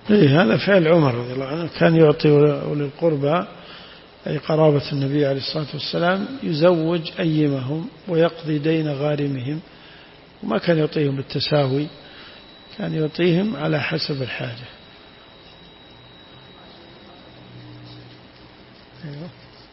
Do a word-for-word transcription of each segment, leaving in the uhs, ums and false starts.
إيه هذا فعل عمر رضي الله عنه، كان يعطي أولي القربى أي قرابة النبي عليه الصلاة والسلام، يزوج أيمهم ويقضي دين غارمهم، وما كان يعطيهم بالتساوي، كان يعطيهم على حسب الحاجة. أيوه.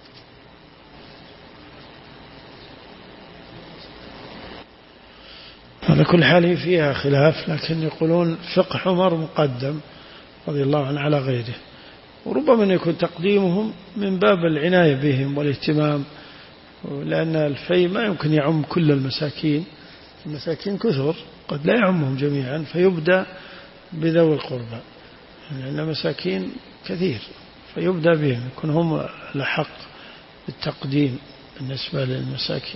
على كل حال فيها خلاف، لكن يقولون فقه عمر مقدم رضي الله عنه على غيره، وربما يكون تقديمهم من باب العناية بهم والاهتمام، لأن الفي ما يمكن يعم كل المساكين، المساكين كثر قد لا يعمهم جميعا، فيبدأ بذوي القربى، لأن المساكين كثير فيبدأ بهم، يكون هم الأحق بالتقديم بالنسبة للمساكين.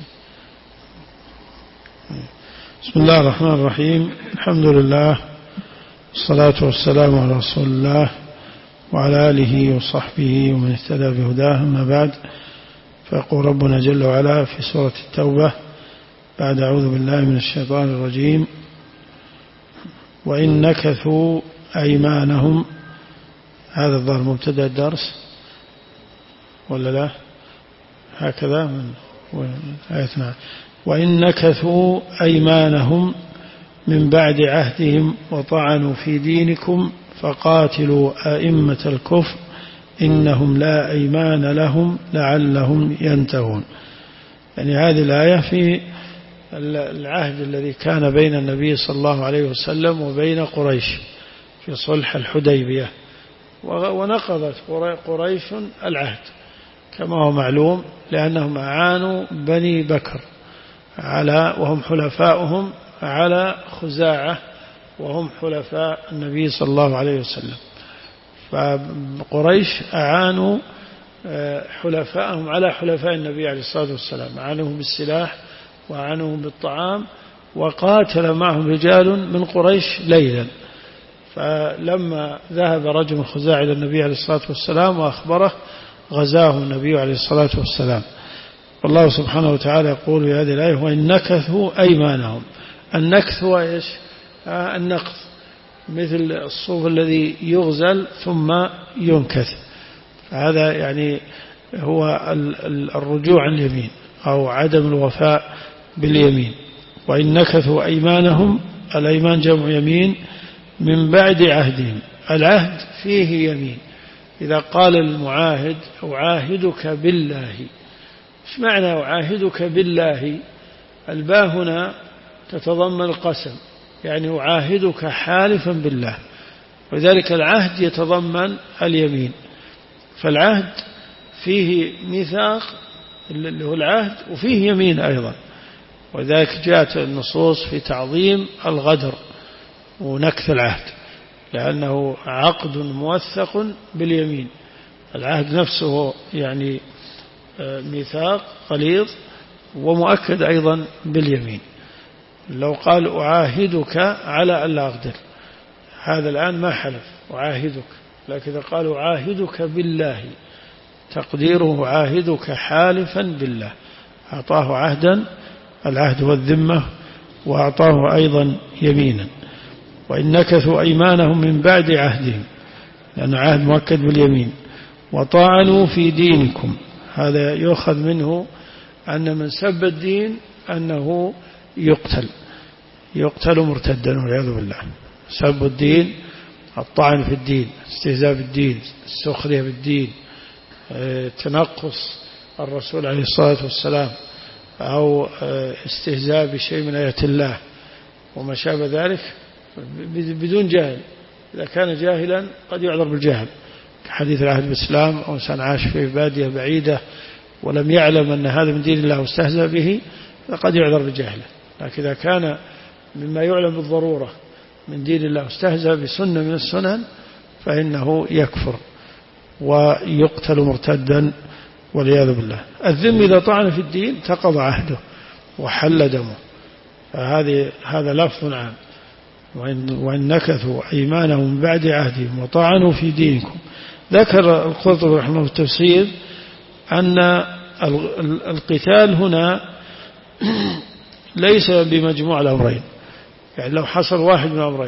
بسم الله الرحمن الرحيم، الحمد لله والصلاة والسلام على رسول الله وعلى آله وصحبه ومن اهتدى بهداه، أما بعد، فيقول ربنا جل وعلا في سورة التوبة بعد أعوذ بالله من الشيطان الرجيم: وإن نكثوا أيمانهم. هذا الظاهر مبتدأ الدرس ولا لا؟ هكذا من آياتنا: وإن نكثوا أيمانهم من بعد عهدهم وطعنوا في دينكم فقاتلوا أئمة الكفر إنهم لا أيمان لهم لعلهم ينتهون. يعني هذه الآية في العهد الذي كان بين النبي صلى الله عليه وسلم وبين قريش في صلح الحديبية، ونقضت قريش العهد كما هو معلوم، لأنهم أعانوا بني بكر على وهم حلفاؤهم على خزاعة وهم حلفاء النبي صلى الله عليه وسلم، فقريش أعانوا حلفاءهم على حلفاء النبي عليه الصلاة والسلام، أعانوهم بالسلاح وأعانوهم بالطعام، وقاتل معهم رجال من قريش ليلا، فلما ذهب رجل من خزاعة إلى النبي عليه الصلاة والسلام وأخبره غزاه النبي عليه الصلاة والسلام. والله سبحانه وتعالى يقول في هذه الآية: وإن نكثوا أيمانهم. النكث هو إيش؟ آه النقض، مثل الصوف الذي يغزل ثم ينكث، هذا يعني هو الرجوع عن اليمين أو عدم الوفاء باليمين. وإن نكثوا أيمانهم، الأيمان جمع يمين، من بعد عهدهم. العهد فيه يمين، إذا قال المعاهد: أعاهدك بالله. إيش معنى أعاهدك بالله؟ الباء هنا تتضمن القسم، يعني أعاهدك حالفا بالله، وذلك العهد يتضمن اليمين، فالعهد فيه ميثاق اللي هو العهد وفيه يمين أيضا، وذلك جاءت النصوص في تعظيم الغدر ونكث العهد، لأنه عقد موثق باليمين. العهد نفسه يعني ميثاق غليظ ومؤكد أيضا باليمين. لو قال أعاهدك على ألا أغدر، هذا الآن ما حلف أعاهدك، لكن إذا قال أعاهدك بالله تقديره أعاهدك حالفا بالله، أعطاه عهدا، العهد والذمة، وأعطاه أيضا يمينا. وإن نكثوا أيمانهم من بعد عهدهم، لأن عهد مؤكد باليمين، وطعنوا في دينكم. هذا يؤخذ منه أن من سب الدين أنه يقتل يقتل مرتدا والعياذ بالله. سب الدين، الطعن في الدين، استهزاء بالدين، السخرية بالدين، تنقص الرسول عليه الصلاة والسلام، أو استهزاء بشيء من آيات الله وما شابه ذلك بدون جاهل. إذا كان جاهلا قد يعذر بالجهل كحديث العهد بالإسلام، أو إنسان عاش في بادية بعيدة ولم يعلم أن هذا من دين الله واستهزأ به فقد يعذر بجهله. لكن إذا كان مما يعلم بالضرورة من دين الله واستهزأ بسنة من السنن فإنه يكفر ويقتل مرتدا والعياذ بالله. الذم إذا طعن في الدين تقضى عهده وحل دمه، فهذه هذا لفظ عام. وإن نكثوا أيمانهم من بعد عهدهم وطعنوا في دينكم. ذكر القرطبي رحمه الله في التفسير أن القتال هنا ليس بمجموع الأمرين، يعني لو حصل واحد من الأمرين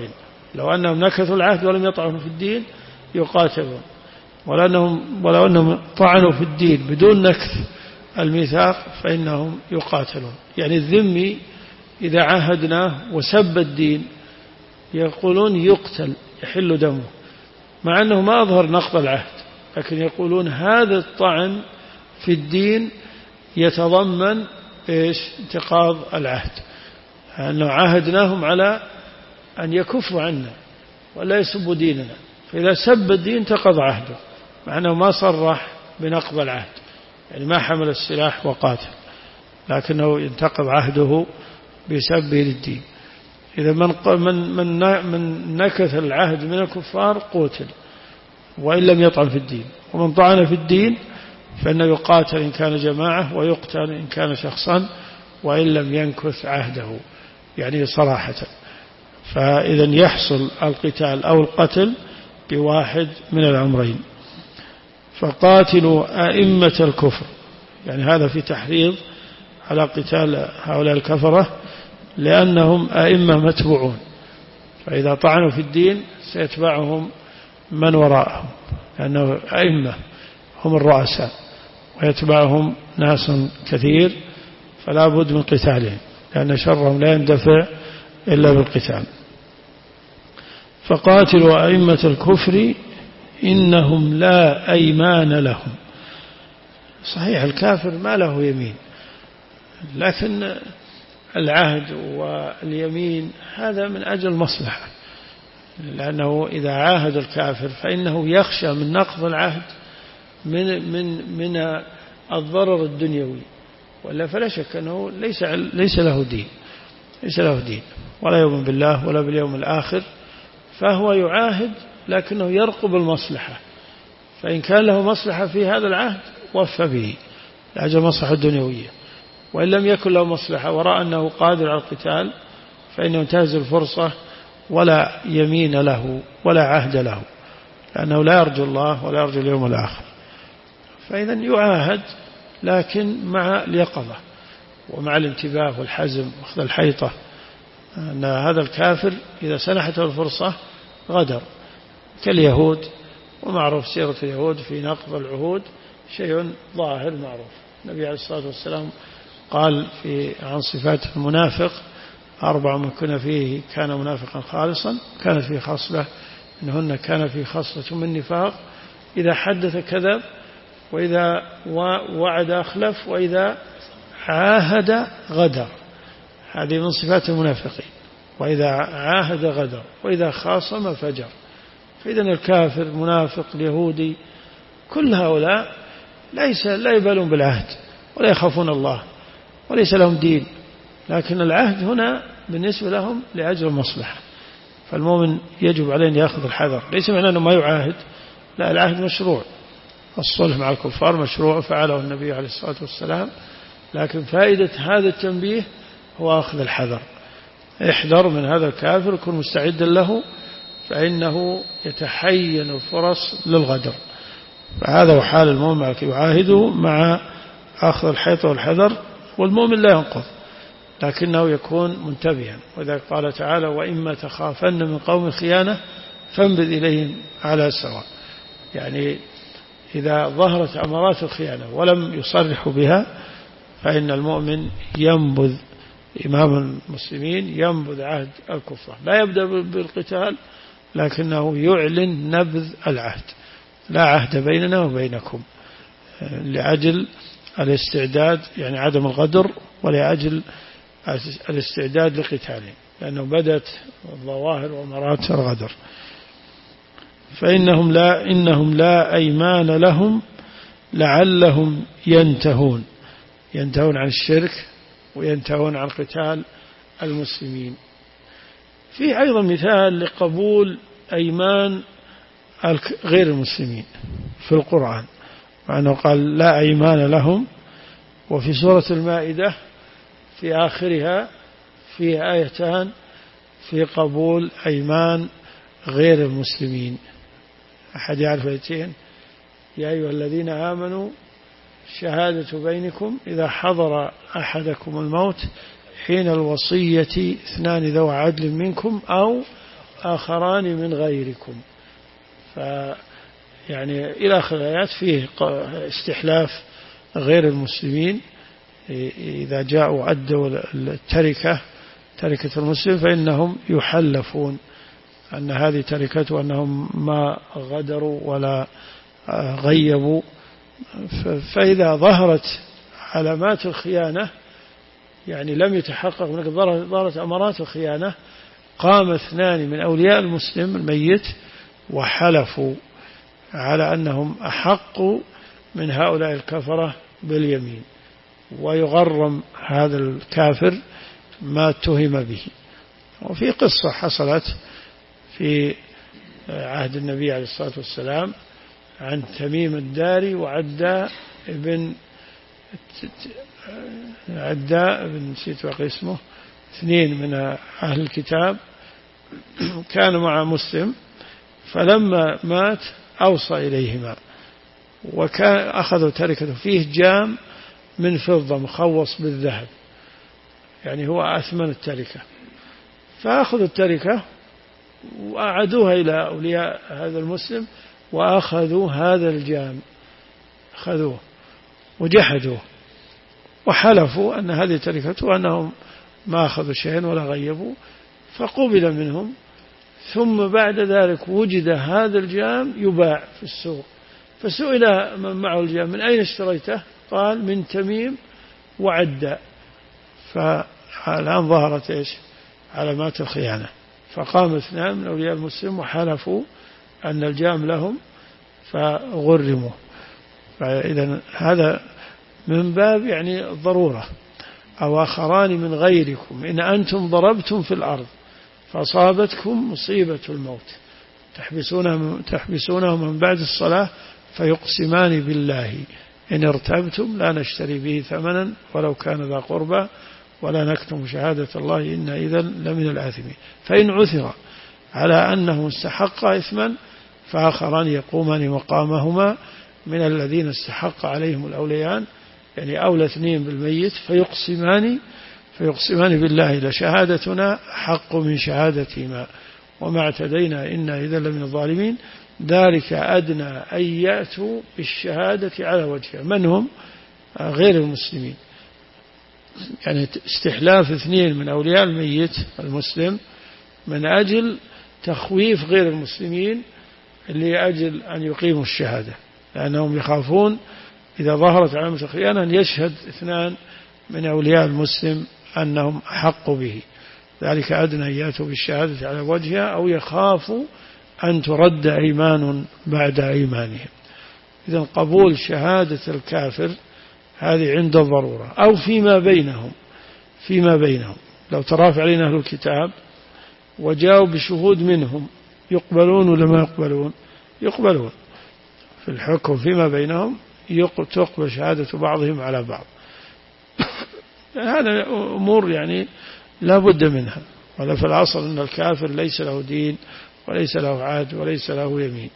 لو أنهم نكثوا العهد ولم يطعنوا في الدين يقاتلون، ولو أنهم, ولو أنهم طعنوا في الدين بدون نكث الميثاق فإنهم يقاتلون. يعني الذمي إذا عاهدناه وسب الدين يقولون يقتل يحل دمه، مع أنه ما أظهر نقض العهد، لكن يقولون هذا الطعن في الدين يتضمن إيش؟ انتقاض العهد، أنه عاهدناهم على أن يكفوا عنا ولا يسبوا ديننا، فإذا سب الدين انتقض عهده، مع أنه ما صرح بنقض العهد، يعني ما حمل السلاح وقاتل، لكنه ينتقض عهده بسبه للدين. إذا من من من من نكث العهد من الكفار قتل وإن لم يطعن في الدين، ومن طعن في الدين فإنه يقاتل إن كان جماعة ويقتل إن كان شخصا وإن لم ينكث عهده، يعني صراحة. فإذا يحصل القتال أو القتل بواحد من الأمرين. فقاتلوا أئمة الكفر، يعني هذا في تحريض على قتال هؤلاء الكفرة، لأنهم أئمة متبوعون، فإذا طعنوا في الدين سيتبعهم من وراءهم، لأنه أئمة هم الرؤساء ويتبعهم ناس كثير، فلا بد من قتالهم، لأن شرهم لا يندفع إلا بالقتال. فقاتلوا أئمة الكفر إنهم لا أيمان لهم. صحيح الكافر ما له يمين، لكن العهد واليمين هذا من أجل مصلحة، لأنه إذا عاهد الكافر فإنه يخشى من نقض العهد من من من الضرر الدنيوي، ولا فلا شك أنه ليس ليس له دين ليس له دين ولا يؤمن بالله ولا باليوم الآخر، فهو يعاهد لكنه يرقب المصلحة، فإن كان له مصلحة في هذا العهد وفى به لأجل مصلحة الدنيوية، وإن لم يكن له مصلحة ورأى أنه قادر على القتال فإنه ينتهز الفرصة ولا يمين له ولا عهد له، لأنه لا يرجو الله ولا يرجو اليوم الآخر. فإذا يعاهد لكن مع اليقظة ومع الانتباه والحزم وأخذ الحيطة، أن هذا الكافر إذا سنحته الفرصة غدر، كاليهود، ومعروف سيرة اليهود في نقض العهود شيء ظاهر معروف. النبي عليه الصلاة والسلام قال في عن صفات المنافق: أربع من كن فيه كان منافقا خالصا، كانت فيه خصلة إنهن كان فيه خصلة من نفاق، إذا حدث كذب، وإذا وعد أخلف، وإذا عاهد غدر. هذه من صفات المنافقين، وإذا عاهد غدر، وإذا خاصم فجر. فإذا الكافر منافق اليهودي كل هؤلاء ليس لا يبالون بالعهد ولا يخافون الله وليس لهم دين، لكن العهد هنا بالنسبة لهم لأجل المصلحة، فالمؤمن يجب عليه أن يأخذ الحذر. ليس معناه أنه ما يعاهد، لا، العهد مشروع، الصلح مع الكفار مشروع فعله النبي عليه الصلاة والسلام، لكن فائدة هذا التنبيه هو أخذ الحذر. احذر من هذا الكافر، كن مستعدا له، فإنه يتحين الفرص للغدر. فهذا هو حال المؤمن يعاهده مع أخذ الحيطة والحذر. والمؤمن لا ينقض لكنه يكون منتبها، وإذا قال تعالى: وإما تخافن من قوم خيانة فانبذ إليهم على سواء. يعني إذا ظهرت أمارات الخيانة ولم يصرحوا بها فإن المؤمن ينبذ، إمام المسلمين ينبذ عهد الكفار، لا يبدأ بالقتال لكنه يعلن نبذ العهد: لا عهد بيننا وبينكم، لأجل الاستعداد، يعني عدم الغدر، ولأجل الاستعداد لقتاله، لأنه بدت ظواهر وأمارات الغدر. فإنهم لا إنهم لا أيمان لهم لعلهم ينتهون ينتهون عن الشرك وينتهون عن قتال المسلمين. في أيضا مثال لقبول أيمان غير المسلمين في القرآن، مع أنه قال لا أيمان لهم، وفي سورة المائدة في آخرها في آيتان في قبول أيمان غير المسلمين. أحد يعرف آيتين؟ يا أيها الذين آمنوا شهادة بينكم إذا حضر أحدكم الموت حين الوصية اثنان ذو عدل منكم أو آخران من غيركم. فيعني إلى آخر الآيات فيه استحلاف غير المسلمين إذا جاءوا عدوا التركة تركة المسلم فإنهم يحلفون أن هذه تركته وأنهم ما غدروا ولا غيبوا. فإذا ظهرت علامات الخيانة يعني لم يتحقق هناك ظهرت أمارات الخيانة قام اثنان من أولياء المسلم الميت وحلفوا على أنهم أحق من هؤلاء الكفرة باليمين، ويغرم هذا الكافر ما اتهم به. وفي قصة حصلت في عهد النبي عليه الصلاة والسلام عن تميم الداري وعداء بن عداء بن نسيت اسمه، اثنين من أهل الكتاب كانوا مع مسلم، فلما مات أوصى إليهما وكان أخذوا تركته فيه جام من فضة مخوص بالذهب، يعني هو أثمن التركة، فأخذوا التركة وأعدوها إلى أولياء هذا المسلم وأخذوا هذا الجام أخذوه وجحدوه وحلفوا أن هذه تركته وأنهم ما أخذوا شيئا ولا غيبوا، فقبل منهم. ثم بعد ذلك وجد هذا الجام يباع في السوق، فسئل من معه الجام من أين اشتريته؟ قال من تميم وعداء. فالآن ظهرت إيش علامات الخيانة، فقام اثنان من أولياء المسلم وحلفوا أن الجام لهم فغرموا. فإذا هذا من باب يعني الضرورة. أو آخران من غيركم إن أنتم ضربتم في الأرض فأصابتكم مصيبة الموت تحبسونهم تحبسونهم من بعد الصلاة فيقسمان بالله إن ارتبتم لا نشتري به ثمنا ولو كان ذا قربى ولا نكتم شهادة الله إن إذا لمن الآثمين. فإن عثر على أنه استحق إثما فآخران يقومان مقامهما من الذين استحق عليهم الأوليان، يعني أولى اثنين بالميت، فيقسمان فيقسمان بالله لشهادتنا حق من شهادتهما وما اعتدينا إنا إذا لمن الظالمين. ذلك أدنى أن يأتوا بالشهادة على وجهها. من هم؟ غير المسلمين، يعني استحلاف اثنين من أولياء الميت المسلم من أجل تخويف غير المسلمين لأجل أن يقيموا الشهادة، لأنهم يخافون إذا ظهرت علامة الخيانة أن يشهد اثنان من أولياء المسلم أنهم أحق به. ذلك أدنى أن يأتوا بالشهادة على وجهها أو يخافوا أن ترد أيمان بعد أيمانهم. إذن قبول شهادة الكافر هذه عند الضرورة، أو فيما بينهم فيما بينهم لو ترافع علينا أهل الكتاب وجاءوا بشهود منهم يقبلون ولا ما يقبلون؟ يقبلون في الحكم فيما بينهم، تقبل شهادة بعضهم على بعض. هذا أمور يعني لا بد منها. ولا في العصر أن الكافر ليس له دين وليس له عهد وليس له يمين.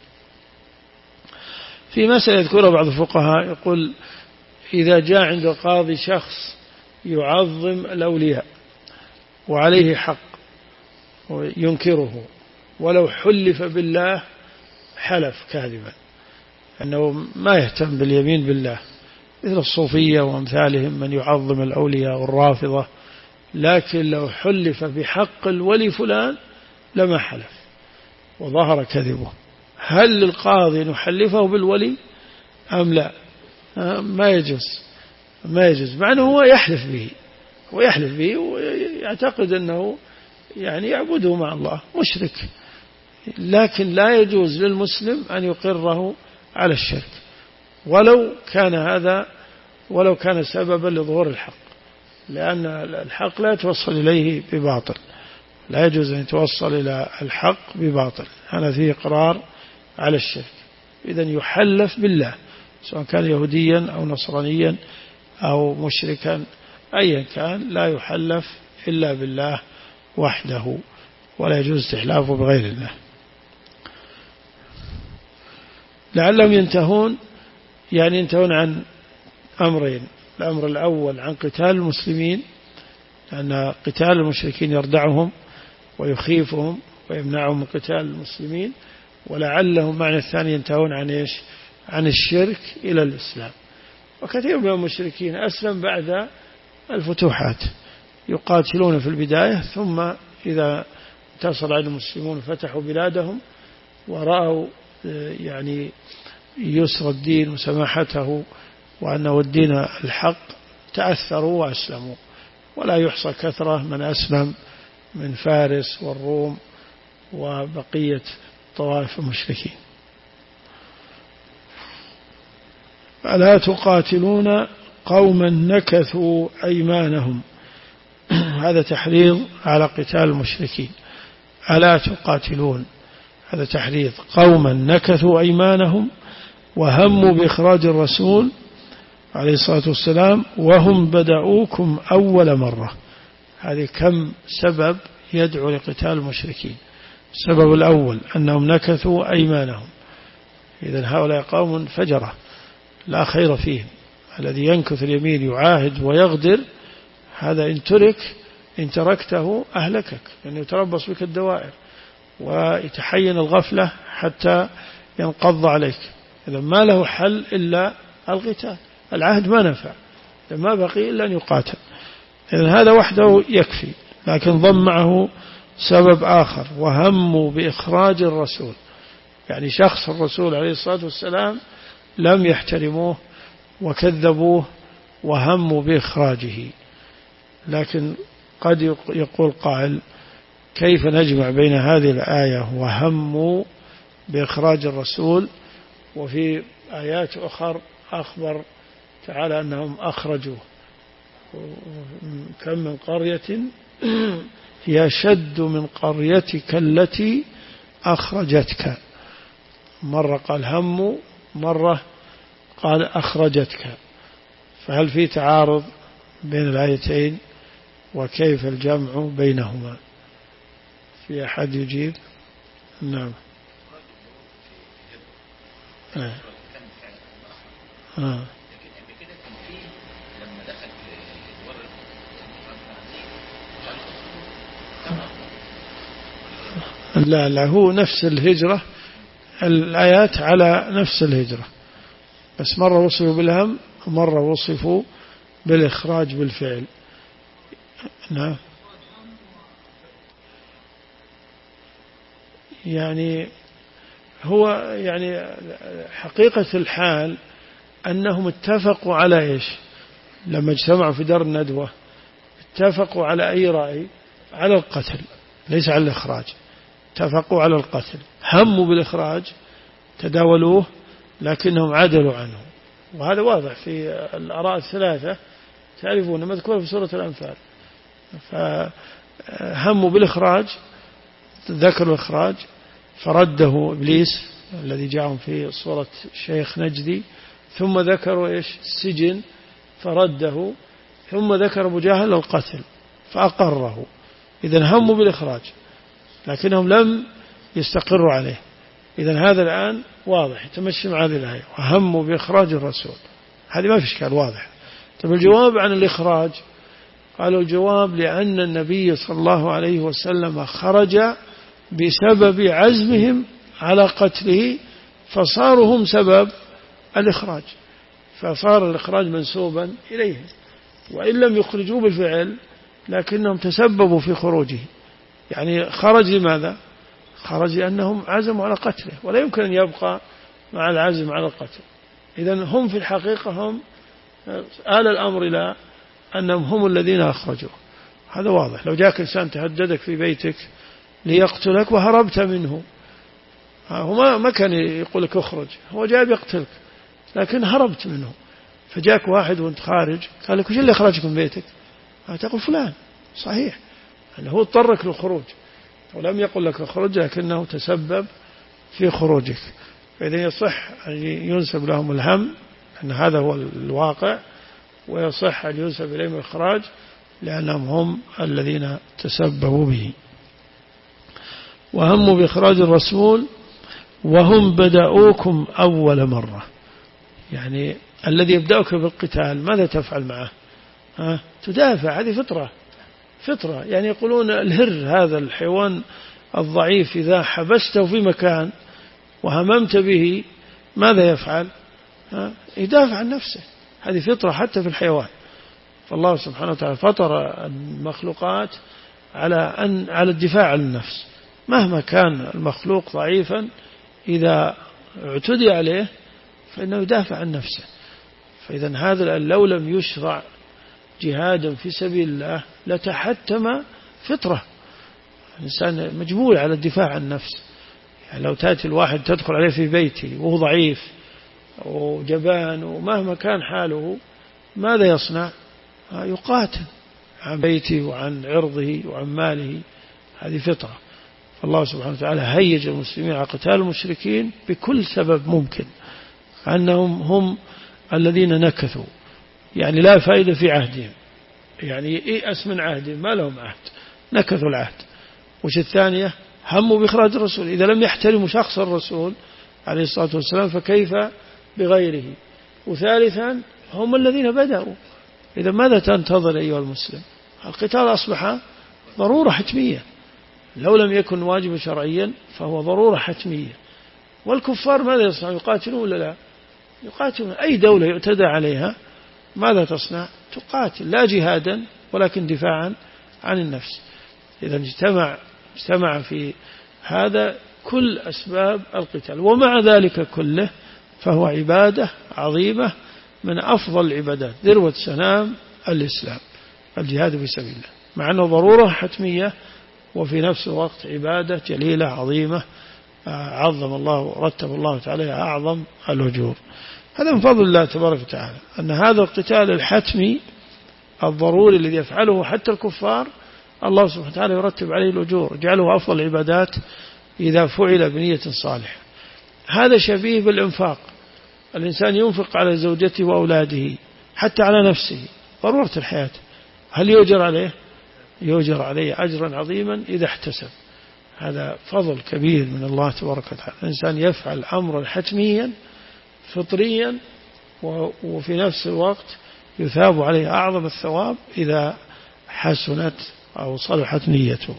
في مسألة يذكرها بعض الفقهاء يقول إذا جاء عند القاضي شخص يعظم الأولياء وعليه حق وينكره ولو حلف بالله حلف كاذبا أنه ما يهتم باليمين بالله، مثل الصوفية وأمثالهم من يعظم الأولياء والرافضة، لكن لو حلف بحق الولي فلان لما حلف وظهر كذبه. هل للقاضي نحلفه بالولي أم لا؟ ما يجوز ما يجوز مع أنه هو يحلف به ويحلف به ويعتقد أنه يعني يعبده مع الله مشرك، لكن لا يجوز للمسلم أن يقره على الشرك ولو كان هذا ولو كان سببا لظهور الحق، لأن الحق لا يتوصل إليه بباطل، لا يجوز أن يتوصل إلى الحق بباطل، هذا فيه إقرار على الشرك. إذن يحلف بالله سواء كان يهوديا أو نصرانيا أو مشركا أيا كان، لا يحلف إلا بالله وحده ولا يجوز استحلافه بغير الله. لعلهم ينتهون، يعني ينتهون عن أمرين: الأمر الأول عن قتال المسلمين، لأن قتال المشركين يردعهم ويخيفهم ويمنعهم من قتال المسلمين، ولعلهم معنى الثاني ينتهون عن إيش؟ عن الشرك إلى الإسلام. وكثير من المشركين أسلم بعد الفتوحات، يقاتلون في البداية، ثم إذا انتصر على المسلمون فتحوا بلادهم ورأوا يعني يسر الدين وسماحته وأنه الدين الحق تأثروا وأسلموا. ولا يحصى كثرة من أسلم من فارس والروم وبقية طوائف المشركين. ألا تقاتلون قوما نكثوا أيمانهم، هذا تحريض على قتال المشركين. ألا تقاتلون، هذا تحريض. قوما نكثوا أيمانهم وهموا بإخراج الرسول عليه الصلاة والسلام وهم بدأوكم أول مرة. هذه كم سبب يدعو لقتال المشركين. السبب الأول أنهم نكثوا أيمانهم، إذن هؤلاء قوم فجرة لا خير فيهم. الذي ينكث اليمين يعاهد ويغدر، هذا إن ترك إن تركته أهلكك، لأنه يتربص بك الدوائر ويتحين الغفلة حتى ينقض عليك. إذا ما له حل إلا القتال، العهد ما نفع، ما بقي إلا أن يقاتل. إذن هذا وحده يكفي، لكن ضم معه سبب آخر، وهموا بإخراج الرسول، يعني شخص الرسول عليه الصلاة والسلام لم يحترموه وكذبوه وهموا بإخراجه. لكن قد يقول قائل كيف نجمع بين هذه الآية وهموا بإخراج الرسول وفي آيات أخر أخبر تعالى أنهم أخرجوه؟ كم من قرية هي أشد من قريتك التي أخرجتك. مرة قال هموا، مرة قال أخرجتك، فهل في تعارض بين الآيتين؟ وكيف الجمع بينهما؟ في أحد يجيب؟ نعم. آه. آه. لا لا، هو نفس الهجرة، الآيات على نفس الهجرة، بس مرة وصفوا بالهم ومرة وصفوا بالإخراج بالفعل. نعم. يعني هو يعني حقيقة الحال أنهم اتفقوا على إيش؟ لما اجتمعوا في دار الندوة اتفقوا على أي رأي؟ على القتل، ليس على الإخراج. اتفقوا على القتل، هموا بالإخراج، تداولوه، لكنهم عدلوا عنه. وهذا واضح في الآراء الثلاثة، تعرفون مذكور في سورة الأنفال. فهموا بالإخراج، ذكروا الإخراج فرده إبليس الذي جاءهم في صورة شيخ نجدي، ثم ذكروا إيش؟ السجن فرده، ثم ذكر أبو جهل القتل فأقره. إذن هموا بالإخراج لكنهم لم يستقروا عليه. إذن هذا الآن واضح يتمشي مع هذه الآية، وهموا بإخراج الرسول، هذه ما في إشكال، واضح. طيب الجواب عن الإخراج، قالوا الجواب لأن النبي صلى الله عليه وسلم خرج بسبب عزمهم على قتله، فصاروا هم سبب الإخراج، فصار الإخراج منسوبا إليهم، وإن لم يخرجوا بالفعل لكنهم تسببوا في خروجه. يعني خرج لماذا؟ خرج لأنهم عزموا على قتله، ولا يمكن أن يبقى مع العزم على القتل. إذن هم في الحقيقة هم آل الأمر إلى أنهم هم الذين أخرجوه. هذا واضح. لو جاءك إنسان تهددك في بيتك ليقتلك وهربت منه، هو ما كان يقول لك اخرج، هو جاء يقتلك لكن هربت منه، فجاك واحد وانت خارج قال لك وش اللي أخرجك من بيتك؟ تقول فلان، صحيح أنه هو اضطرك للخروج ولم يقل لك اخرج، لكنه تسبب في خروجك. فإذا يصح أن ينسب لهم الهم أن هذا هو الواقع، ويصح أن ينسب إليهم الإخراج لأنهم هم الذين تسببوا به. وهموا بإخراج الرسول وهم بدأوكم أول مرة، يعني الذي يبدأك بالقتال ماذا تفعل معه؟ ها؟ تدافع، هذه فطرة فطرة. يعني يقولون الهر هذا الحيوان الضعيف إذا حبسته في مكان وهممت به ماذا يفعل؟ يدافع عن نفسه. هذه فطرة حتى في الحيوان. فالله سبحانه وتعالى فطر المخلوقات على أن على الدفاع عن النفس، مهما كان المخلوق ضعيفا إذا اعتدي عليه فإنه يدافع عن نفسه. فإذا هذا لو لم يشرع جهادا في سبيل الله لتحتم فطرة. الإنسان مجبول على الدفاع عن النفس. يعني لو تأتي الواحد تدخل عليه في بيته وهو ضعيف وجبان ومهما كان حاله ماذا يصنع؟ يقاتل عن بيته وعن عرضه وعن ماله. هذه فطرة. فالله سبحانه وتعالى هيج المسلمين على قتال المشركين بكل سبب ممكن، أنهم هم الذين نكثوا، يعني لا فائدة في عهدهم، يعني يئس من عهدهم، ما لهم عهد، نكثوا العهد. وش الثانية؟ هموا بإخراج الرسول. إذا لم يحترموا شخص الرسول عليه الصلاة والسلام فكيف بغيره؟ وثالثا هم الذين بدأوا. إذا ماذا تنتظر أيها المسلم؟ القتال أصبح ضرورة حتمية، لو لم يكن واجب شرعيا فهو ضرورة حتمية. والكفار ماذا يصنع؟ يقاتلون ولا لا؟ يقاتلون. أي دولة يعتدى عليها ماذا تصنع؟ تقاتل، لا جهادا ولكن دفاعا عن النفس. إذا اجتمع اجتمع في هذا كل أسباب القتال، ومع ذلك كله فهو عبادة عظيمة من أفضل العبادات، ذروة سنام الإسلام، الجهاد في سبيل الله، مع أنه ضرورة حتمية وفي نفس الوقت عبادة جليلة عظيمة عظم الله رتب الله تعالى أعظم الأجور. هذا من فضل الله تبارك وتعالى، أن هذا القتال الحتمي الضروري الذي يفعله حتى الكفار الله سبحانه وتعالى يرتب عليه الأجور، جعله أفضل العبادات إذا فعل بنية صالحة. هذا شبيه بالإنفاق. الإنسان ينفق على زوجته وأولاده حتى على نفسه، ضرورة الحياة. هل يؤجر عليه؟ يؤجر عليه أجرا عظيما إذا احتسب. هذا فضل كبير من الله تبارك وتعالى. الإنسان يفعل أمرا حتميا فطريا وفي نفس الوقت يثاب عليه أعظم الثواب إذا حسنت أو صلحت نيته.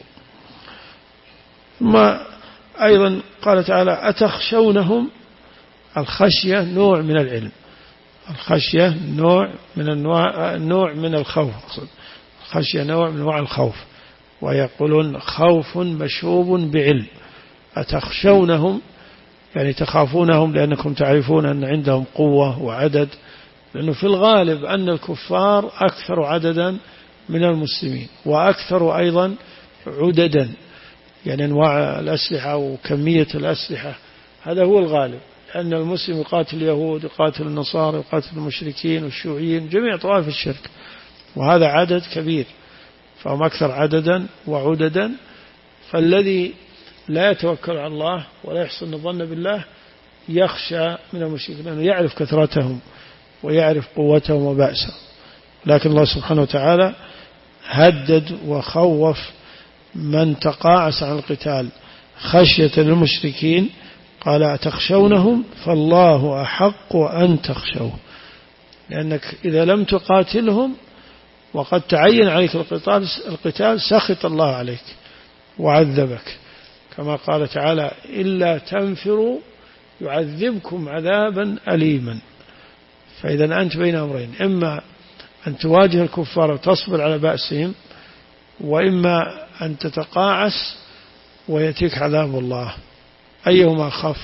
ثم أيضا قال تعالى أتخشونهم. الخشية نوع من العلم، الخشية نوع من النوع نوع من الخوف. الخشية نوع من أنواع الخوف، ويقولون خوف مشوب بعلم. أتخشونهم يعني تخافونهم لأنكم تعرفون أن عندهم قوة وعدد، لأنه في الغالب أن الكفار أكثر عددا من المسلمين وأكثر أيضا عددا، يعني أنواع الأسلحة وكمية الأسلحة، هذا هو الغالب. أن المسلم يقاتل اليهود يقاتل النصارى يقاتل المشركين والشيوعيين جميع طوائف الشرك، وهذا عدد كبير، فهم أكثر عددا وعددا. فالذي لا يتوكل على الله ولا يحسن الظن بالله يخشى من المشركين، لأنه يعرف كثرتهم ويعرف قوتهم وبأسهم. لكن الله سبحانه وتعالى هدد وخوف من تقاعس عن القتال خشية للمشركين، قال أتخشونهم فالله أحق أن تخشوه، لأنك إذا لم تقاتلهم وقد تعين عليك القتال القتال سخط الله عليك وعذبك، كما قال تعالى إلا تنفروا يعذبكم عذابا أليما. فإذا أنت بين أمرين، إما أن تواجه الكفار وتصبر على بأسهم، وإما أن تتقاعس ويأتيك عذاب الله. أيهما خف؟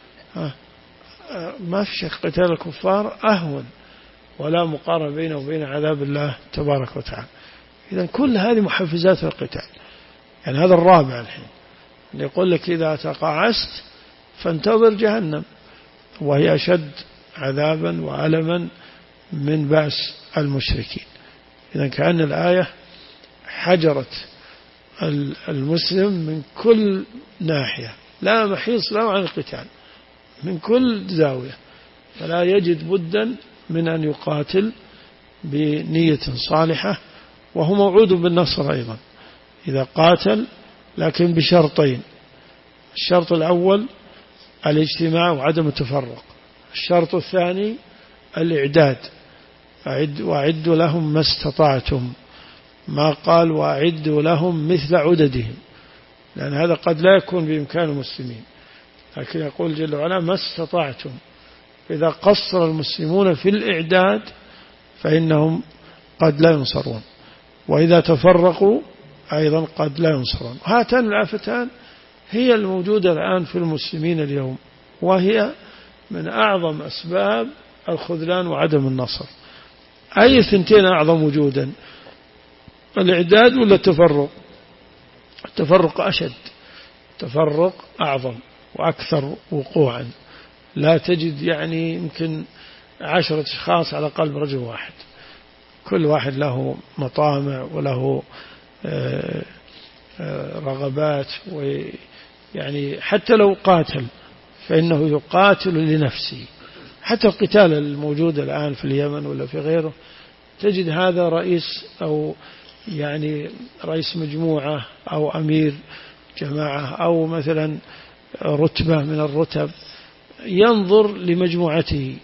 ما في شك قتال الكفار أهون، ولا مقارنة بينه وبين عذاب الله تبارك وتعالى. إذن كل هذه محفزات القتال. يعني هذا الرابع الحين اللي يقول لك إذا تقاعست فانتظر جهنم، وهي أشد عذابا وألما من بأس المشركين. إذن كأن الآية حجرت المسلم من كل ناحية، لا محيص له عن القتال من كل زاوية، فلا يجد بدا من أن يقاتل بنية صالحة، وهو موعود بالنصر أيضا إذا قاتل، لكن بشرطين. الشرط الأول الاجتماع وعدم التفرق، الشرط الثاني الإعداد، وأعدوا لهم ما استطعتم، ما قال وأعدوا لهم مثل عددهم، لأن هذا قد لا يكون بإمكان المسلمين، لكن يقول جل وعلا ما استطعتم. إذا قصر المسلمون في الإعداد فإنهم قد لا ينصرون، وإذا تفرقوا أيضا قد لا ينصرون. هاتان الآفتان هي الموجودة الآن في المسلمين اليوم، وهي من أعظم أسباب الخذلان وعدم النصر. أي ثنتين أعظم وجودا، الإعداد ولا التفرق؟ التفرق أشد، التفرق أعظم وأكثر وقوعا. لا تجد يعني يمكن عشرة أشخاص على قلب رجل واحد، كل واحد له مطامع وله رغبات، ويعني حتى لو قاتل فإنه يقاتل لنفسه. حتى القتال الموجود الآن في اليمن ولا في غيره تجد هذا رئيس أو يعني رئيس مجموعة أو أمير جماعة أو مثلا رتبة من الرتب، ينظر لمجموعته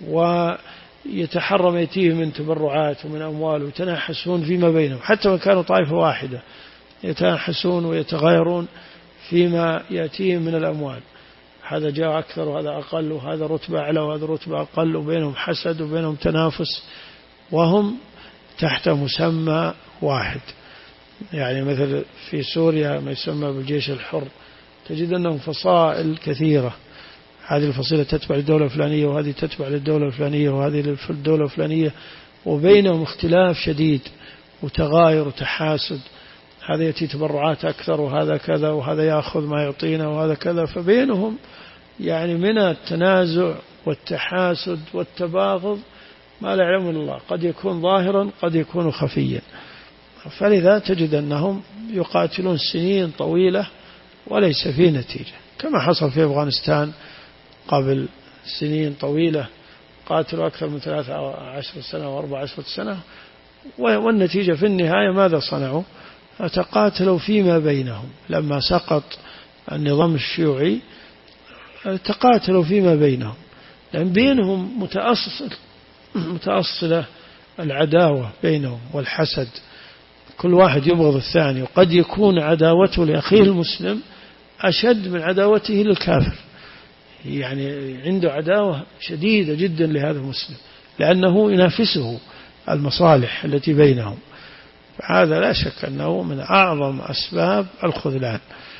ويتحرم يتيه من تبرعات ومن أموال، ويتناحسون فيما بينهم حتى من كانوا طائفة واحدة، يتناحسون ويتغيرون فيما يأتيهم من الأموال. هذا جاء أكثر وهذا أقل، وهذا رتبة أعلى وهذا رتبة أقل، وبينهم حسد وبينهم تنافس، وهم تحت مسمى واحد. يعني مثل في سوريا ما يسمى بالجيش الحر، تجد أنهم فصائل كثيرة، هذه الفصيلة تتبع للدولة الفلانية وهذه تتبع للدولة الفلانية وهذه للدولة الفلانية، وبينهم اختلاف شديد وتغاير وتحاسد. هذا يأتي تبرعات أكثر وهذا كذا، وهذا يأخذ ما يعطينا وهذا كذا، فبينهم يعني من التنازع والتحاسد والتباغض ما لا يعلم الله، قد يكون ظاهرا قد يكون خفيا. فلذا تجد أنهم يقاتلون سنين طويلة وليس فيه نتيجة، كما حصل في أفغانستان قبل سنين طويلة، قاتلوا أكثر من ثلاثة عشر سنة وأربع عشرة سنة، والنتيجة في النهاية ماذا صنعوا؟ تقاتلوا فيما بينهم. لما سقط النظام الشيوعي تقاتلوا فيما بينهم، لأن بينهم متأصل متأصلة العداوة بينهم والحسد، كل واحد يبغض الثاني، وقد يكون عداوته لأخيه المسلم أشد من عداوته للكافر. يعني عنده عداوة شديدة جدا لهذا المسلم لأنه ينافسه المصالح التي بينهم. هذا لا شك أنه من أعظم أسباب الخذلان،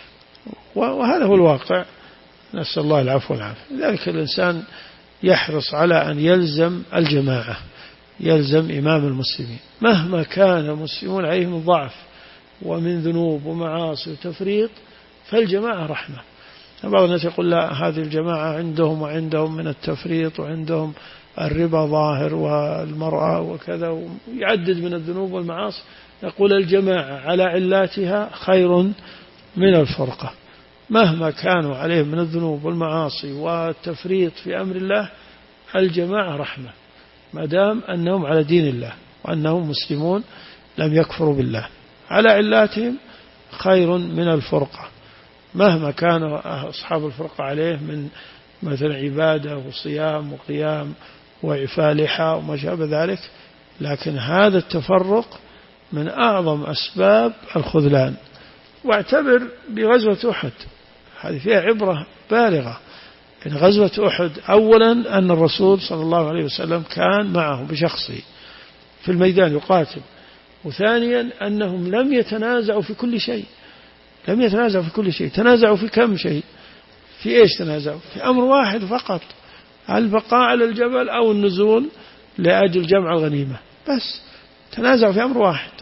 وهذا هو الواقع، نسأل الله العفو والعافية. لذلك الإنسان يحرص على أن يلزم الجماعة، يلزم إمام المسلمين مهما كان المسلمون عليهم ضعف ومن ذنوب ومعاصي وتفريط، فالجماعة رحمة. بعض الناس يقول لا، هذه الجماعة عندهم وعندهم من التفريط، وعندهم الربا ظاهر والمرأة وكذا، ويعدد من الذنوب والمعاصي. يقول الجماعة على علاتها خير من الفرقة، مهما كانوا عليهم من الذنوب والمعاصي والتفريط في أمر الله، الجماعة رحمة ما دام أنهم على دين الله وأنهم مسلمون لم يكفروا بالله. على علاتهم خير من الفرقة، مهما كان أصحاب الفرقة عليه من مثل عبادة وصيام وقيام وإعفاء لحى وما شابه ذلك، لكن هذا التفرق من أعظم أسباب الخذلان. واعتبر بغزوة أحد، هذه فيها عبرة بالغة. إن غزوة أحد أولا أن الرسول صلى الله عليه وسلم كان معه بشخصه في الميدان يقاتل، وثانيا أنهم لم يتنازعوا في كل شيء، لم يتنازعوا في كل شيء، تنازعوا في كم شيء. في إيش تنازعوا؟ في أمر واحد فقط، البقاء على الجبل أو النزول لأجل جمع الغنيمة، بس تنازعوا في أمر واحد،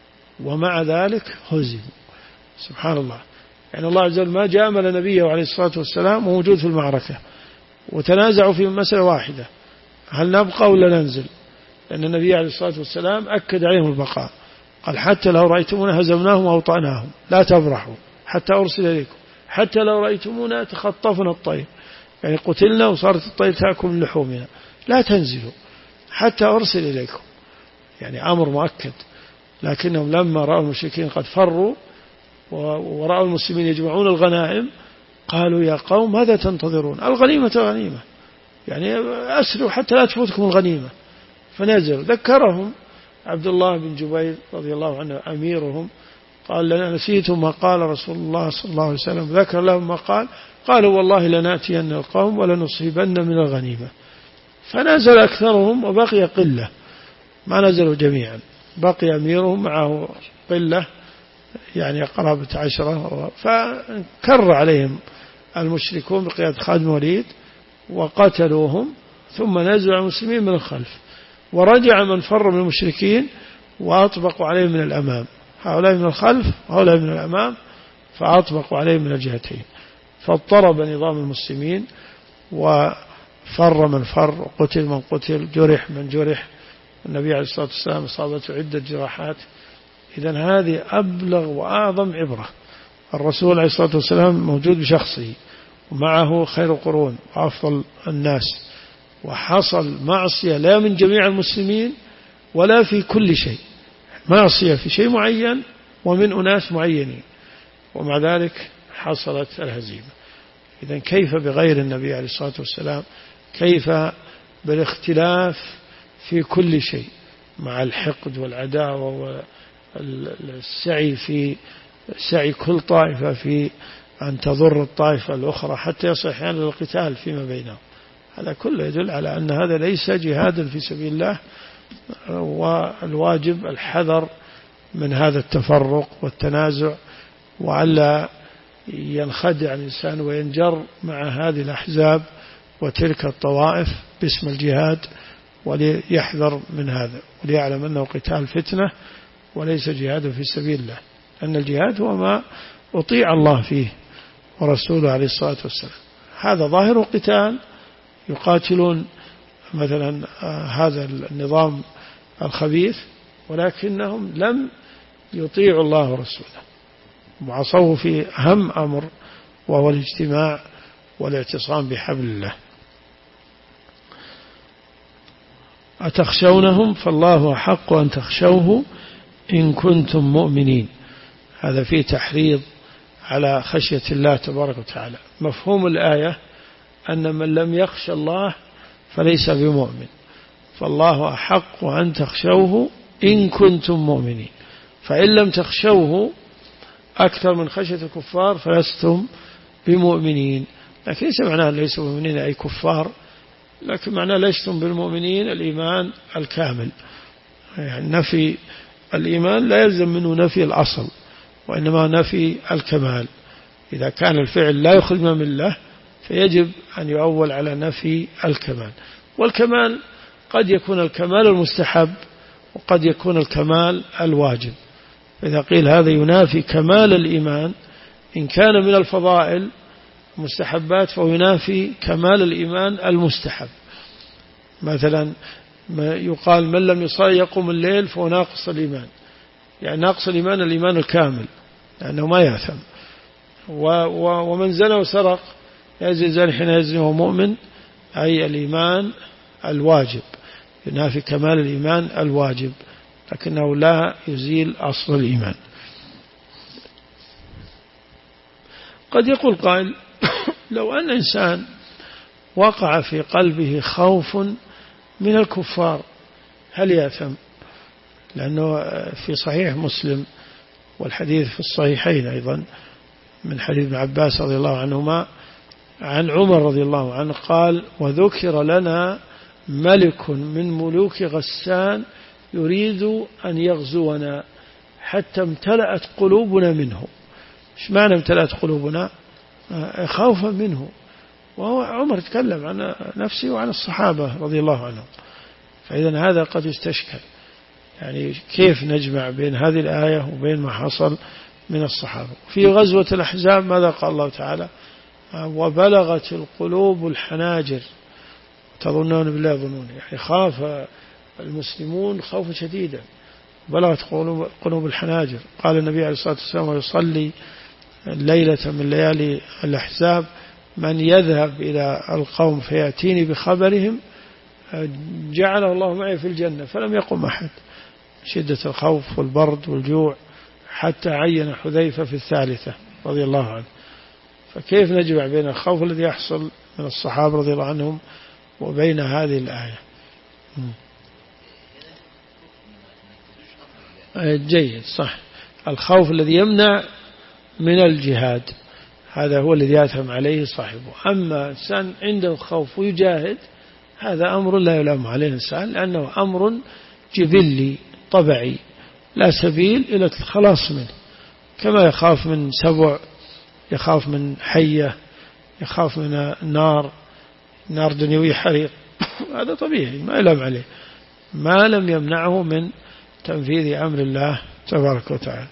ومع ذلك هزموا. سبحان الله، يعني الله عز وجل ما جامل نبيه عليه الصلاة والسلام وموجود في المعركة، وتنازعوا في مسألة واحدة، هل نبقى ولا ننزل؟ لأن النبي عليه الصلاة والسلام أكد عليهم البقاء، قال حتى لو رأيتمونا هزمناهم وأوطأناهم لا تبرحوا حتى أرسل إليكم، حتى لو رأيتمونا تخطفنا الطير، يعني قتلنا وصارت الطير تأكل من لحومنا، لا تنزلوا حتى أرسل إليكم، يعني أمر مؤكد. لكنهم لما رأوا المشركين قد فروا ورأوا المسلمين يجمعون الغنائم قالوا يا قوم ماذا تنتظرون؟ الغنيمة غنيمة، يعني أسروا حتى لا تفوتكم الغنيمة. فنزلوا، ذكرهم عبد الله بن جبير رضي الله عنه أميرهم، قال لنا نسيتم ما قال رسول الله صلى الله عليه وسلم، ذكر لهم ما قال، قالوا والله لنأتين القوم ولنصيبن من الغنيمة. فنزل أكثرهم وبقي قلة، ما نزلوا جميعا، بقي أميرهم معه قلة يعني قرابة عشرة، فكر عليهم المشركون بقيادة خالد بن الوليد وقتلوهم، ثم نزلوا المسلمين من الخلف، ورجع من فر من المشركين وأطبقوا عليهم من الأمام، هؤلاء من الخلف وهؤلاء من الأمام، فأطبقوا عليهم من الجهتين، فاضطرب نظام المسلمين وفر من فر وقتل من قتل، جرح من جرح، النبي عليه الصلاة والسلام أصابته عدة جراحات. إذن هذه أبلغ وأعظم عبرة. الرسول عليه الصلاة والسلام موجود بشخصه ومعه خير القرون وأفضل الناس، وحصل معصية لا من جميع المسلمين ولا في كل شيء، معصية في شيء معين ومن أناس معينين، ومع ذلك حصلت الهزيمة. إذن كيف بغير النبي عليه الصلاة والسلام؟ كيف بالاختلاف في كل شيء، مع الحقد والعداوة والسعي في سعي كل طائفة في أن تضر الطائفة الأخرى حتى يصل أحيانا للقتال فيما بينهم. هذا كله يدل على أن هذا ليس جهادا في سبيل الله، والواجب الحذر من هذا التفرق والتنازع، وعلى ينخدع الإنسان وينجر مع هذه الأحزاب وتلك الطوائف باسم الجهاد، وليحذر من هذا، وليعلم أنه قتال فتنة وليس جهاد في سبيل الله، أن الجهاد هو ما أطيع الله فيه ورسوله عليه الصلاة والسلام. هذا ظاهر قتال، يقاتلون مثلا هذا النظام الخبيث، ولكنهم لم يطيعوا الله ورسوله، وعصوا في أهم أمر وهو الاجتماع والاعتصام بحبل الله. أتخشونهم فالله أحق أن تخشوه إن كنتم مؤمنين. هذا فيه تحريض على خشية الله تبارك وتعالى. مفهوم الآية أن من لم يخشى الله فليس بمؤمن، فالله أحق أن تخشوه إن كنتم مؤمنين، فإن لم تخشوه أكثر من خشية الكفار فلستم بمؤمنين. لكن ليس معناه ليسوا بمؤمنين أي كفار، لكن معناه لستم بالمؤمنين الإيمان الكامل. يعني نفي الإيمان لا يلزم منه نفي الأصل، وإنما نفي الكمال. إذا كان الفعل لا يخرج من الله فيجب أن يؤول على نفي الكمال، والكمال قد يكون الكمال المستحب وقد يكون الكمال الواجب. إذا قيل هذا ينافي كمال الإيمان إن كان من الفضائل مستحبات، فهو ينافي كمال الإيمان المستحب. مثلا ما يقال من لم يصلي يقوم الليل فهو ناقص الإيمان، يعني ناقص الإيمان الإيمان الكامل لأنه ما يأثم. ومن زنى وسرق يزني زاني حين يزني وهو مؤمن، أي الإيمان الواجب، ينافي كمال الإيمان الواجب، لكنه لا يزيل أصل الإيمان. قد يقول قائل لو أن إنسان وقع في قلبه خوف من الكفار هل يأثم؟ لأنه في صحيح مسلم والحديث في الصحيحين أيضا من حديث ابن عباس رضي الله عنهما عن عمر رضي الله عنه قال: وذكر لنا ملك من ملوك غسان يريد أن يغزونا حتى امتلأت قلوبنا منه. إيش معنى امتلأت قلوبنا؟ خوفا منه. وهو عمر تكلم عن نفسه وعن الصحابة رضي الله عنهم، فإذا هذا قد يستشكل، يعني كيف نجمع بين هذه الآية وبين ما حصل من الصحابة. في غزوة الأحزاب ماذا قال الله تعالى؟ وبلغت القلوب الحناجر تظنون بالله ظنون، يعني خاف المسلمون خوفا شديدا، بلغت قلوب الحناجر. قال النبي عليه الصلاة والسلام ويصلي ليلة من ليالي الأحزاب: من يذهب إلى القوم فيأتيني بخبرهم جعله الله معي في الجنة. فلم يقم أحد، شدة الخوف والبرد والجوع، حتى عين حذيفة في الثالثة رضي الله عنه. فكيف نجمع بين الخوف الذي يحصل من الصحابة رضي الله عنهم وبين هذه الآية؟ جيد، صح. الخوف الذي يمنع من الجهاد، هذا هو الذي يأثم عليه صاحبه. أما إنسان عنده خوف ويجاهد هذا أمر لا يلام عليه الإنسان، لأنه أمر جبلي طبعي لا سبيل إلى الخلاص منه، كما يخاف من سبع، يخاف من حية، يخاف من النار، نار دنيوية حريق، هذا طبيعي ما يلام عليه ما لم يمنعه من تنفيذ أمر الله تبارك وتعالى.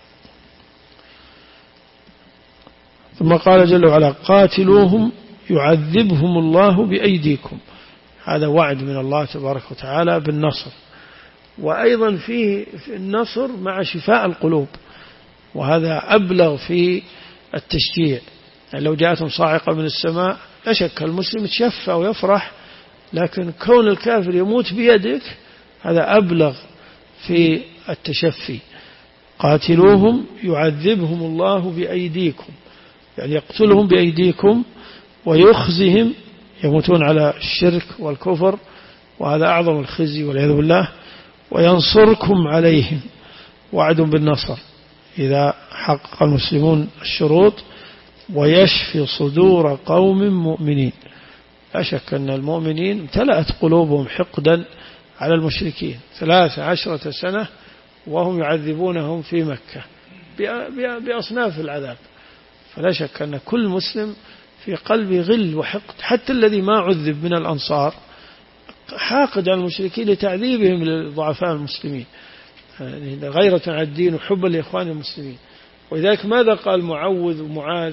ثم قال جل وعلا قاتلوهم يعذبهم الله بأيديكم، هذا وعد من الله تبارك وتعالى بالنصر، وأيضا فيه النصر مع شفاء القلوب، وهذا أبلغ في التشجيع. يعني لو جاءتهم صاعقة من السماء لا شك المسلم يتشفى ويفرح، لكن كون الكافر يموت بيدك هذا أبلغ في التشفي. قاتلوهم يعذبهم الله بأيديكم، يعني يقتلهم بأيديكم ويخزهم، يموتون على الشرك والكفر وهذا أعظم الخزي والعياذ بالله، وينصركم عليهم، وعد بالنصر إذا حقق المسلمون الشروط، ويشفي صدور قوم مؤمنين. لا شك أن المؤمنين امتلأت قلوبهم حقدا على المشركين ثلاث عشرة سنة وهم يعذبونهم في مكة بأصناف العذاب، فلا شك أن كل مسلم في قلبه غل وحقد، حتى الذي ما عذب من الأنصار حاقد على المشركين لتعذيبهم لضعفاء المسلمين، غيرة على الدين وحبا لإخوان المسلمين. ولذلك ماذا قال معوذ ومعاذ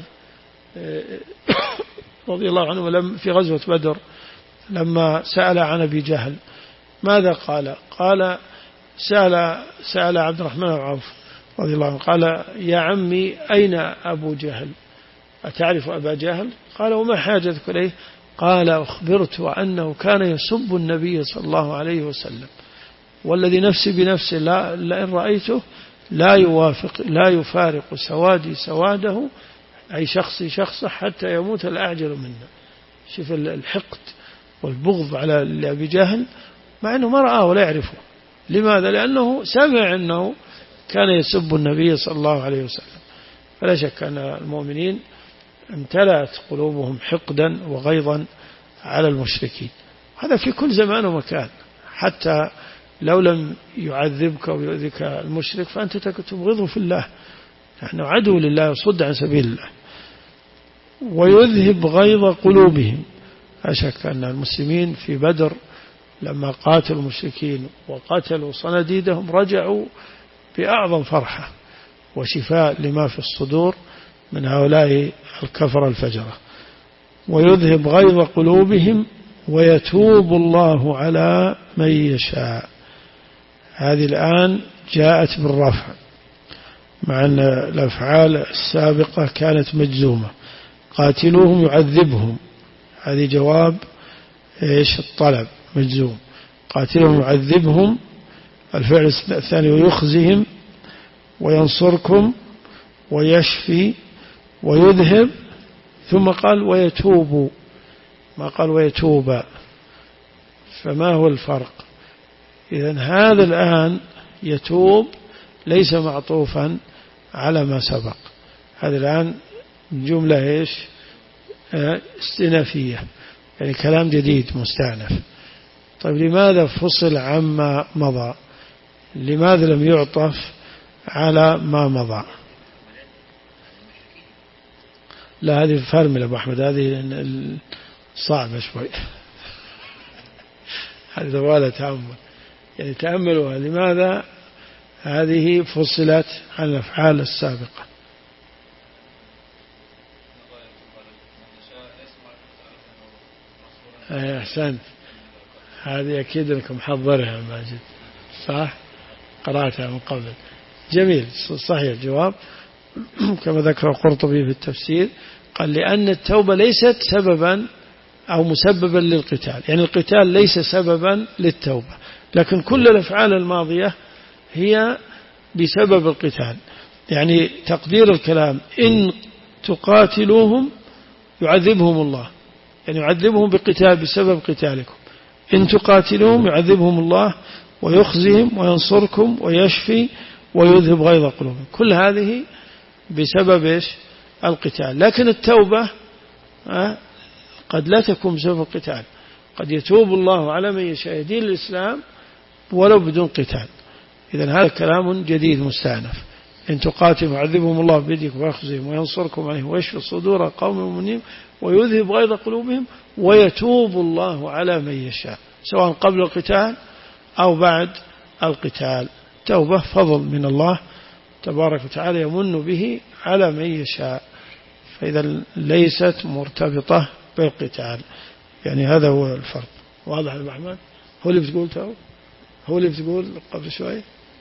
رضي الله عنه في غزوة بدر لما سأل عن أبي جهل؟ ماذا قال؟ قال سأل, سأل عبد الرحمن بن عوف رضي الله عنه قال يا عمي أين أبو جهل؟ أتعرف أبا جهل؟ قال وما حاجتك إليه؟ قال أخبرت أنه كان يسب النبي صلى الله عليه وسلم، والذي نفسي بنفسه لا لئن رأيته لا يوافق لا يفارق سوادي سواده، أي شخصي شخصه حتى يموت الأعجل منا. شوف الحقد والبغض على أبي جهل مع أنه ما رآه ولا يعرفه. لماذا؟ لأنه سمع أنه كان يسب النبي صلى الله عليه وسلم. فلا شك أن المؤمنين امتلأت قلوبهم حقدا وغيظا على المشركين، هذا في كل زمان ومكان، حتى لو لم يعذبك ويؤذيك المشرك فأنت تبغضه في الله، نحن عدو لله وصد عن سبيل الله. ويذهب غيظ قلوبهم، لا شك أن المسلمين في بدر لما قاتلوا المشركين وقتلوا صناديدهم رجعوا بأعظم فرحة وشفاء لما في الصدور من هؤلاء الكفر الفجرة. ويذهب غيظ قلوبهم ويتوب الله على من يشاء، هذه الآن جاءت بالرفع مع أن الأفعال السابقة كانت مجزومة. قاتلوهم يعذبهم، هذه جواب إيش الطلب مجزوم. قاتلوهم يعذبهم الفعل الثاني ويخزهم وينصركم ويشفي ويذهب، ثم قال ويتوب، ما قال ويتوب، فما هو الفرق؟ إذن هذا الآن يتوب ليس معطوفا على ما سبق، هذا الآن جملة إيش استئنافية، يعني كلام جديد مستأنف. طيب لماذا فصل عما مضى؟ لماذا لم يعطف على ما مضى؟ لا هذه فرملة أبو أحمد، هذه صعبة شوي هذه ولا تأمل، يعني تأملوها لماذا هذه فصلت عن الأفعال السابقة. أحسنت، هذه أكيد أنكم حضرها ماجد، صح؟ قرأتها من قبل، جميل صحيح الجواب. كما ذكر القرطبي في التفسير قال لأن التوبة ليست سببا أو مسببا للقتال، يعني القتال ليس سببا للتوبة، لكن كل الأفعال الماضية هي بسبب القتال. يعني تقدير الكلام إن تقاتلوهم يعذبهم الله، يعني يعذبهم بقتال بسبب قتالكم. إن تقاتلوهم يعذبهم الله ويخزهم وينصركم ويشفي ويذهب غيظ قلوبهم. كل هذه بسبب إيش؟ القتال. لكن التوبة قد لا تكون بسبب القتال، قد يتوب الله على من يشاء يدين الإسلام ولو بدون قتال. إذن هذا كلام جديد مستأنف. إن تقاتلوا يعذبهم الله بيدكم ويخزيهم وينصركم عليهم ويشفي صدور قوم مؤمنين ويذهب غيظ قلوبهم ويتوب الله على من يشاء، سواء قبل القتال أو بعد القتال. توبة فضل من الله تبارك وتعالى يمن به على من يشاء، فإذا ليست مرتبطة بالقتال. يعني هذا هو الفرق. واضح يا محمد؟ هو اللي بتقول تو هو اللي بتقول قبل شوي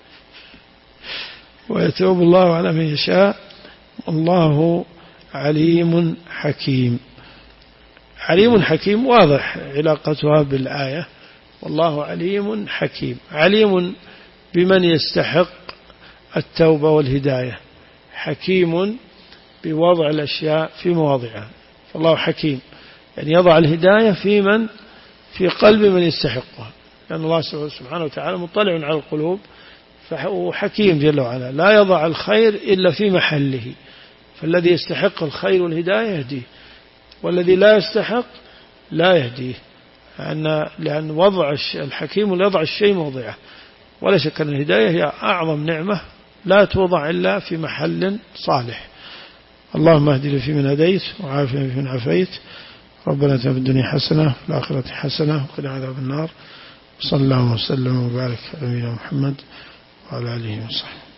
ويتوب الله على من يشاء الله عليم حكيم. عليم حكيم واضح علاقتها بالآية، والله عليم حكيم. عليم بمن يستحق التوبة والهداية، حكيم بوضع الأشياء في مواضعها. فالله حكيم يعني يضع الهداية في من في قلب من يستحقها، لأن الله سبحانه وتعالى مطلع على القلوب، فهو حكيم جل وعلا لا يضع الخير إلا في محله. فالذي يستحق الخير والهداية يهديه، والذي لا يستحق لا يهديه، لأن لأن وضع الحكيم يضع الشيء موضعه. ولا شك أن الهداية هي أعظم نعمة لا توضع إلا في محل صالح. اللهم اهدنا فيمن هديت وعافنا فيمن عافيت، ربنا اتنا في الدنيا حسنة وفي الآخرة حسنة وقنا عذاب النار. صلى الله وسلم وبارك على نبينا محمد وعلى آله وصحبه.